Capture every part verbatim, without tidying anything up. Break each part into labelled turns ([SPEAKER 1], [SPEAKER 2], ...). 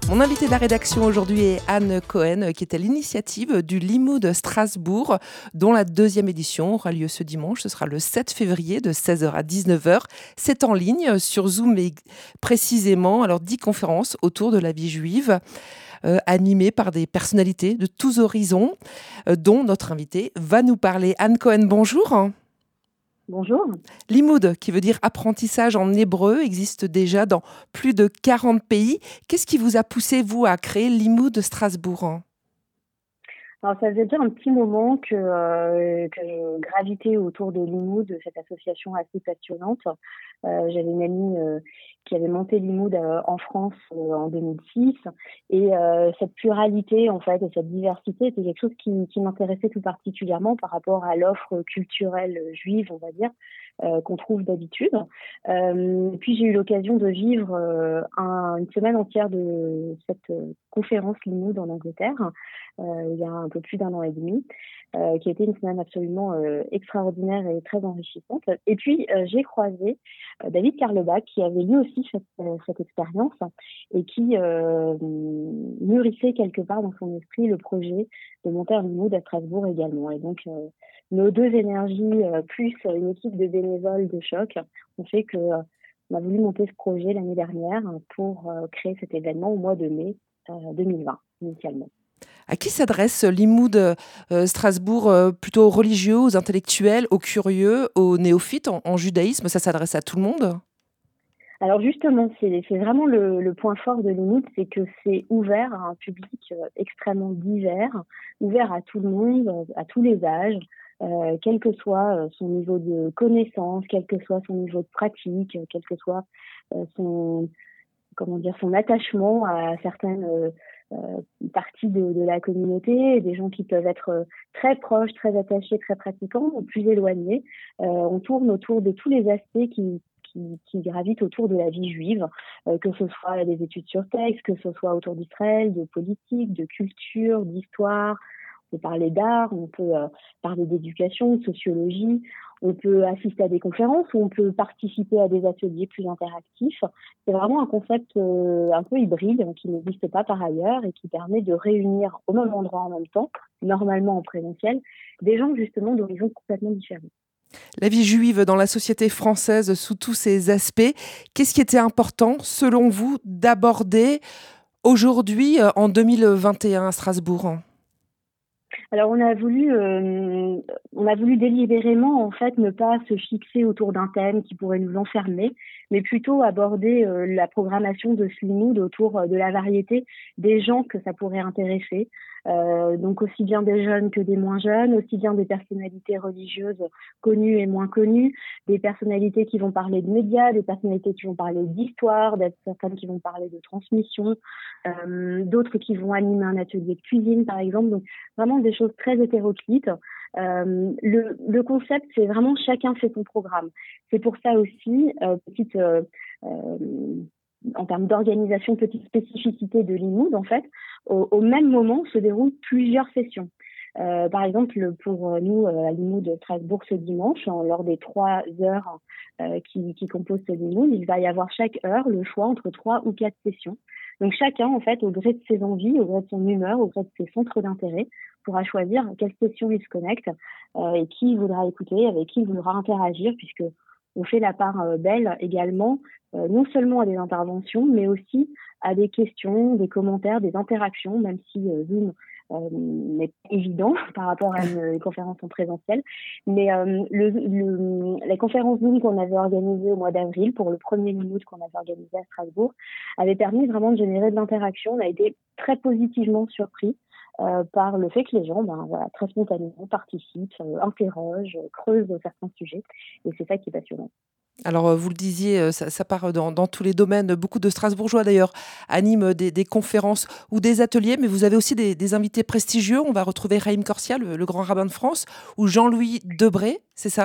[SPEAKER 1] Mon invité de la rédaction aujourd'hui est Anne Cohen, qui est à l'initiative du Limoud Strasbourg, dont la deuxième édition aura lieu ce dimanche. Ce sera le sept février de seize heures à dix-neuf heures. C'est en ligne sur Zoom et précisément alors dix conférences autour de la vie juive, euh, animées par des personnalités de tous horizons, euh, dont notre invité va nous parler. Anne Cohen, bonjour.
[SPEAKER 2] Bonjour.
[SPEAKER 1] Limoud, qui veut dire apprentissage en hébreu, existe déjà dans plus de quarante pays. Qu'est-ce qui vous a poussé, vous, à créer Limoud Strasbourg ?
[SPEAKER 2] Alors, ça faisait déjà un petit moment que, euh, que je gravitais autour de Limoud, de cette association assez passionnante. Euh, j'avais une amie euh, qui avait monté Limoud euh, en France euh, en deux mille six. Et euh, cette pluralité, en fait, et cette diversité, était quelque chose qui, qui m'intéressait tout particulièrement par rapport à l'offre culturelle juive, on va dire, euh, qu'on trouve d'habitude. Euh, puis, j'ai eu l'occasion de vivre euh, un, une semaine entière de cette euh, conférence Limoud en Angleterre, euh, il y a un peu plus d'un an et demi, euh, qui a été une semaine absolument euh, extraordinaire et très enrichissante. Et puis, euh, j'ai croisé euh, David Carlebach, qui avait lui aussi fait euh, cette expérience et qui euh, mûrissait quelque part dans son esprit le projet de monter un Limoud à Strasbourg également. Et donc, euh, nos deux énergies, euh, plus une équipe de bénévoles de choc, ont fait que euh, on a voulu monter ce projet l'année dernière pour euh, créer cet événement au mois de mai euh, deux mille vingt, initialement.
[SPEAKER 1] À qui s'adresse Limoud euh, Strasbourg euh, Plutôt aux religieux, aux intellectuels, aux curieux, aux néophytes en, en judaïsme? Ça s'adresse à tout le monde?
[SPEAKER 2] Alors justement, c'est, c'est vraiment le, le point fort de Limoud, c'est que c'est ouvert à un public euh, extrêmement divers, ouvert à tout le monde, à tous les âges, euh, quel que soit euh, son niveau de connaissance, quel que soit son niveau de pratique, euh, quel que soit euh, son comment dire son attachement à certaines euh, euh, parties de, de la communauté, des gens qui peuvent être euh, très proches, très attachés, très pratiquants, ou plus éloignés. Euh, on tourne autour de tous les aspects qui Qui, qui gravitent autour de la vie juive, euh, que ce soit des études sur texte, que ce soit autour d'Israël, de politique, de culture, d'histoire. On peut parler d'art, on peut euh, parler d'éducation, de sociologie, on peut assister à des conférences ou on peut participer à des ateliers plus interactifs. C'est vraiment un concept euh, un peu hybride qui n'existe pas par ailleurs et qui permet de réunir au même endroit en même temps, normalement en présentiel, des gens justement d'horizons complètement différents.
[SPEAKER 1] La vie juive dans la société française sous tous ses aspects, qu'est-ce qui était important, selon vous, d'aborder aujourd'hui, euh, en deux mille vingt et un à Strasbourg?
[SPEAKER 2] Alors on a voulu, euh, on a voulu délibérément en fait ne pas se fixer autour d'un thème qui pourrait nous enfermer, mais plutôt aborder euh, la programmation de ce Limoud autour euh, de la variété des gens que ça pourrait intéresser. Euh, donc aussi bien des jeunes que des moins jeunes, aussi bien des personnalités religieuses connues et moins connues, des personnalités qui vont parler de médias, des personnalités qui vont parler d'histoire, des personnes qui vont parler de transmission, euh, d'autres qui vont animer un atelier de cuisine par exemple. Donc vraiment des choses très hétéroclites. Euh, le, le concept, c'est vraiment chacun fait son programme. C'est pour ça aussi, euh, petite, euh, euh, en termes d'organisation, petite spécificité de Limoud, en fait, au, au même moment se déroulent plusieurs sessions. Euh, par exemple, pour nous, à Limoud de Strasbourg ce dimanche, en, lors des trois heures euh, qui, qui composent ce Limoud, il va y avoir chaque heure le choix entre trois ou quatre sessions. Donc chacun, en fait, au gré de ses envies, au gré de son humeur, au gré de ses centres d'intérêt, pourra choisir quelle session il se connecte euh, et qui il voudra écouter, avec qui il voudra interagir, puisque on fait la part euh, belle également, euh, non seulement à des interventions, mais aussi à des questions, des commentaires, des interactions, même si euh, Zoom euh, n'est pas évident par rapport à une, une conférence en présentiel. Mais euh, le, le, la conférence Zoom qu'on avait organisée au mois d'avril, pour le premier Limoud qu'on avait organisé à Strasbourg, avait permis vraiment de générer de l'interaction. On a été très positivement surpris Euh, par le fait que les gens, ben, voilà, très spontanément participent, euh, interrogent, euh, creusent certains sujets. Et c'est ça qui est passionnant.
[SPEAKER 1] Alors, vous le disiez, ça, ça part dans, dans tous les domaines. Beaucoup de Strasbourgeois, d'ailleurs, animent des, des conférences ou des ateliers, mais vous avez aussi des, des invités prestigieux. On va retrouver Raïm Corsia, le, le grand rabbin de France, ou Jean-Louis Debré, c'est ça ?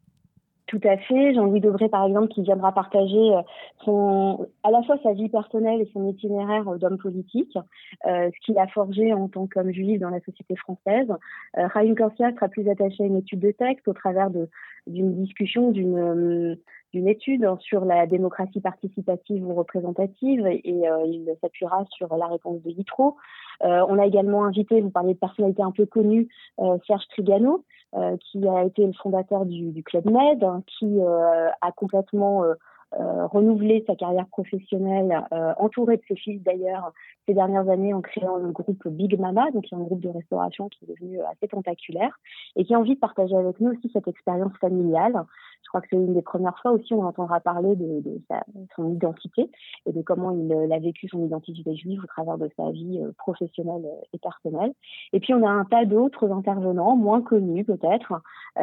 [SPEAKER 2] Tout à fait. Jean-Louis Debré, par exemple, qui viendra partager son, à la fois sa vie personnelle et son itinéraire d'homme politique, euh, ce qu'il a forgé en tant qu'homme juif dans la société française. Euh, Raïm Corsia sera plus attaché à une étude de texte au travers de, d'une discussion, d'une, d'une étude sur la démocratie participative ou représentative et euh, il s'appuiera sur la réponse de Yitro. Euh, on a également invité, vous parliez de personnalités un peu connues, euh, Serge Trigano, euh, qui a été le fondateur du, du Club Med, hein, qui euh, a complètement euh, euh, renouvelé sa carrière professionnelle, euh, entouré de ses fils d'ailleurs ces dernières années en créant le groupe Big Mama, donc qui est un groupe de restauration qui est devenu assez tentaculaire et qui a envie de partager avec nous aussi cette expérience familiale. Je crois que c'est une des premières fois aussi où on entendra parler de, de sa, son identité et de comment il a vécu son identité juive au travers de sa vie professionnelle et personnelle. Et puis on a un tas d'autres intervenants, moins connus peut-être,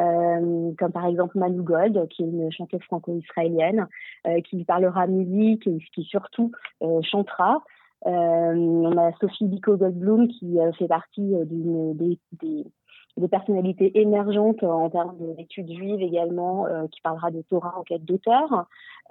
[SPEAKER 2] euh, comme par exemple Manu Gold, qui est une chanteuse franco-israélienne, euh, qui parlera musique et qui surtout euh, chantera. Euh, on a Sophie Biko-Goldblum qui euh, fait partie euh, d'une des, des des personnalités émergentes en termes d'études juives également, euh, qui parlera de Torah en quête d'auteur.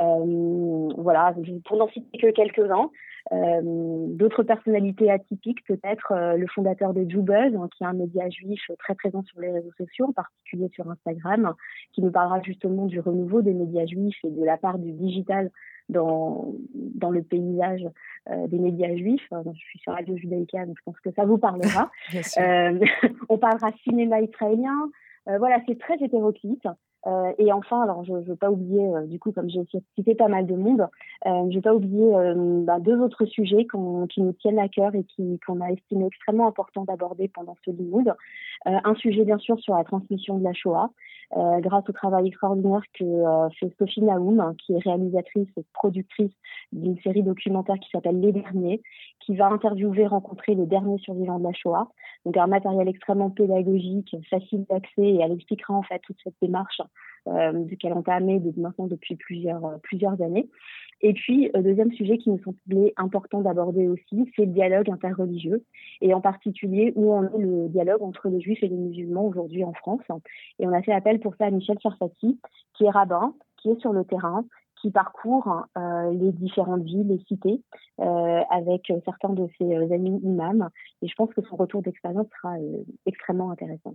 [SPEAKER 2] Euh, voilà, pour n'en citer que quelques-uns. Euh, d'autres personnalités atypiques, peut-être euh, le fondateur de Jubuzz, hein, qui est un média juif très présent sur les réseaux sociaux, en particulier sur Instagram, qui nous parlera justement du renouveau des médias juifs et de la part du digital dans, dans le paysage euh, des médias juifs. Euh, je suis sur Radio Judaïka, donc je pense que ça vous parlera. euh, on parlera cinéma israélien. Euh, voilà, c'est très hétéroclite. Euh, et enfin, alors je ne veux pas oublier, euh, du coup, comme j'ai cité pas mal de monde, euh, je ne veux pas oublier euh, bah, deux autres sujets qu'on, qui nous tiennent à cœur et qui, qu'on a estimé extrêmement important d'aborder pendant ce Limoud. Euh, un sujet, bien sûr, sur la transmission de la Shoah, euh, grâce au travail extraordinaire que euh, fait Sophie Naoum, qui est réalisatrice et productrice d'une série documentaire qui s'appelle Les Derniers, qui va interviewer, rencontrer les derniers survivants de la Shoah. Donc un matériel extrêmement pédagogique, facile d'accès, et elle expliquera en fait toute cette démarche euh, qu'elle a entamée de, maintenant depuis plusieurs, euh, plusieurs années. Et puis, euh, deuxième sujet qui nous semblait important d'aborder aussi, c'est le dialogue interreligieux, et en particulier où en est le dialogue entre les juifs et les musulmans aujourd'hui en France. Et on a fait appel pour ça à Michel Sarfati, qui est rabbin, qui est sur le terrain, qui parcourt euh, les différentes villes et cités euh, avec certains de ses euh, amis imams. Et je pense que son retour d'expérience sera euh, extrêmement intéressant.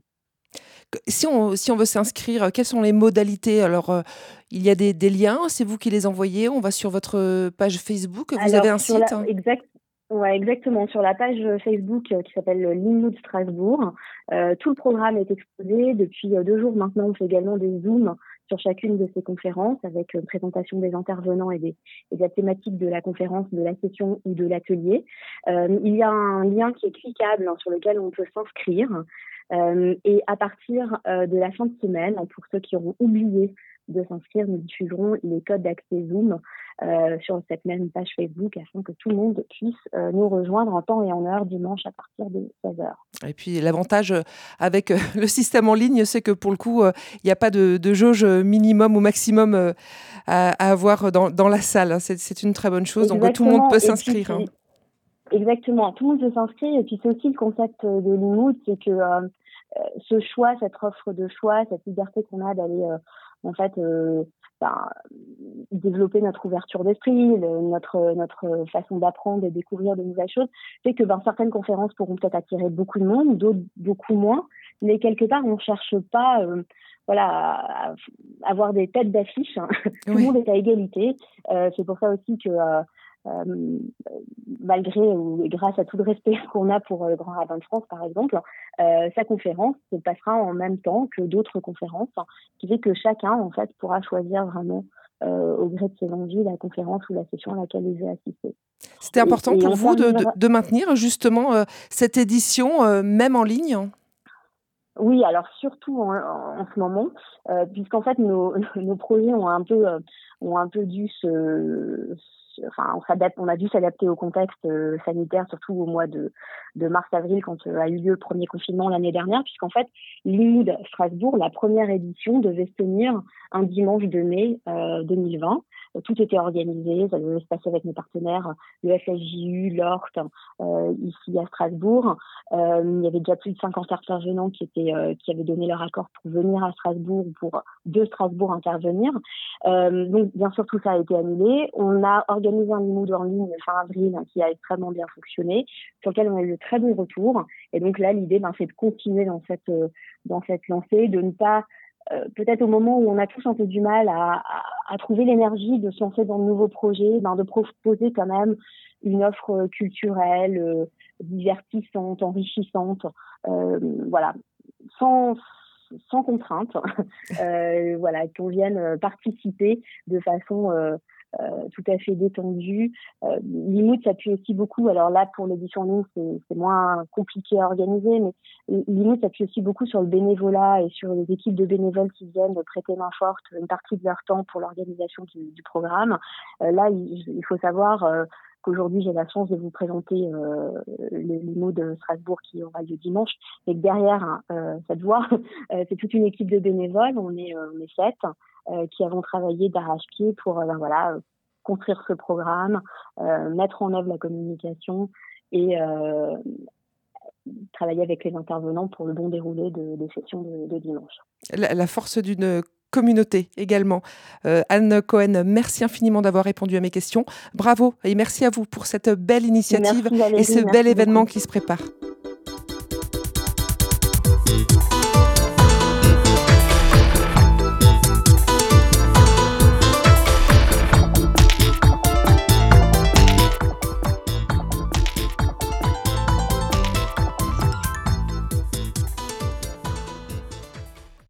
[SPEAKER 1] Si on, si on veut s'inscrire, quelles sont les modalités? Alors, euh, il y a des, des liens, c'est vous qui les envoyez, on va sur votre page Facebook, vous
[SPEAKER 2] Alors,
[SPEAKER 1] avez un
[SPEAKER 2] sur
[SPEAKER 1] site
[SPEAKER 2] la, exact, ouais, exactement, sur la page Facebook euh, qui s'appelle Limoud Strasbourg, euh, tout le programme est exposé. Depuis euh, deux jours maintenant, on fait également des Zooms sur chacune de ces conférences avec une présentation des intervenants et des, et de la thématique de la conférence, de la session ou de l'atelier. Euh, il y a un lien qui est cliquable, hein, sur lequel on peut s'inscrire. Euh, et à partir euh, de la fin de semaine, pour ceux qui auront oublié de s'inscrire, nous diffuserons les codes d'accès Zoom euh, sur cette même page Facebook afin que tout le monde puisse euh, nous rejoindre en temps et en heure dimanche à partir de seize heures.
[SPEAKER 1] Et puis l'avantage avec le système en ligne, c'est que pour le coup, il n'y a pas de, de jauge minimum ou maximum à, à avoir dans, dans la salle. C'est, c'est une très bonne chose,
[SPEAKER 2] Exactement.
[SPEAKER 1] donc tout le monde peut
[SPEAKER 2] Et
[SPEAKER 1] s'inscrire.
[SPEAKER 2] puis,
[SPEAKER 1] hein.
[SPEAKER 2] Exactement, tout le monde peut s'inscrire. Et puis c'est aussi le concept de Limoud, c'est que euh, ce choix, cette offre de choix, cette liberté qu'on a d'aller euh, en fait euh, ben, développer notre ouverture d'esprit, le, notre notre façon d'apprendre et découvrir de nouvelles choses, fait que ben, certaines conférences pourront peut-être attirer beaucoup de monde, d'autres beaucoup moins, mais quelque part on cherche pas euh, voilà à, à avoir des têtes d'affiche, hein. Tout
[SPEAKER 1] Oui.
[SPEAKER 2] le monde est à égalité. Euh, c'est pour ça aussi que euh, Euh, malgré ou grâce à tout le respect qu'on a pour le Grand Rabbin de France, par exemple, euh, sa conférence se passera en même temps que d'autres conférences, hein, ce qui fait que chacun, en fait, pourra choisir vraiment euh, au gré de ses envies la conférence ou la session à laquelle il veut assister.
[SPEAKER 1] C'était important
[SPEAKER 2] et, et
[SPEAKER 1] pour vous de, de,
[SPEAKER 2] terminera...
[SPEAKER 1] de maintenir justement euh, cette édition, euh, même en ligne?
[SPEAKER 2] Oui, alors surtout en, en, en ce moment, euh, puisqu'en fait nos, nos projets ont un peu, euh, ont un peu dû se, se enfin, on s'adapte, on a dû s'adapter au contexte euh, sanitaire, surtout au mois de, de mars-avril quand euh, a eu lieu le premier confinement l'année dernière, puisqu'en fait Limoud Strasbourg, la première édition, devait se tenir un dimanche de mai euh, deux mille vingt. Tout était organisé, ça devait se passer avec nos partenaires, le F S J U, l'O R T, euh, ici à Strasbourg. Euh, il y avait déjà plus de cinquante intervenants qui étaient, euh, qui avaient donné leur accord pour venir à Strasbourg ou pour de Strasbourg intervenir. Euh, donc, bien sûr, tout ça a été annulé. On a organisé un Limoud en ligne fin avril, hein, qui a extrêmement bien fonctionné, sur lequel on a eu de très bons retours. Et donc là, l'idée, ben, c'est de continuer dans cette, euh, dans cette lancée, de ne pas euh, peut-être au moment où on a tous un peu du mal à, à, à trouver l'énergie de se lancer dans de nouveaux projets, ben de proposer quand même une offre culturelle, euh, divertissante, enrichissante, euh, voilà, sans sans contrainte, euh, voilà, qu'on vienne participer de façon euh, euh, tout à fait détendue. Euh, L'Imood s'appuie aussi beaucoup, alors là pour l'édition en ligne c'est, c'est moins compliqué à organiser, mais L'Imood s'appuie aussi beaucoup sur le bénévolat et sur les équipes de bénévoles qui viennent prêter main forte une partie de leur temps pour l'organisation du, du programme. Euh, là, il, il faut savoir euh, qu'aujourd'hui j'ai la chance de vous présenter euh, l'Imood de Strasbourg qui aura lieu dimanche, et que derrière hein, euh, cette voix, euh, c'est toute une équipe de bénévoles, on est, euh, on est sept, euh, qui avons travaillé d'arrache-pied pour euh, ben, voilà, construire ce programme, euh, mettre en œuvre la communication et euh, travailler avec les intervenants pour le bon déroulé de, des sessions de, de dimanche.
[SPEAKER 1] La, la force d'une communauté également. Euh, Anne Cohen, merci infiniment d'avoir répondu à mes questions. Bravo et merci à vous pour cette belle initiative
[SPEAKER 2] Valérie,
[SPEAKER 1] et ce bel événement beaucoup. Qui se prépare.